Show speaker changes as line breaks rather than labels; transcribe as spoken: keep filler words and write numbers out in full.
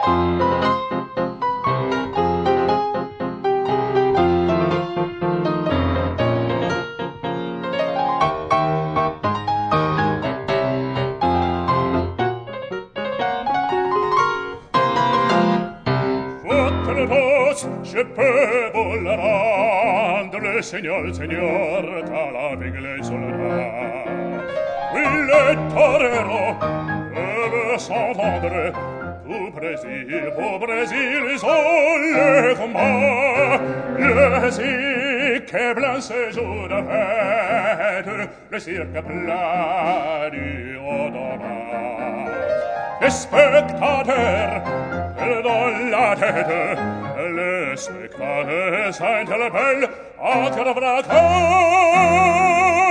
Je peux vous le rendre, le Seigneur, le Seigneur, t'as avec les soldats. Oui, les toreros peuvent s'entendre, tout Brésil, au Brésil, ils ont le combat. Le cirque est blanc ce jour de fête, le cirque plat du haut-en-bas. Les spectateurs perdent la tête, le spectateur s'interpelle à travers la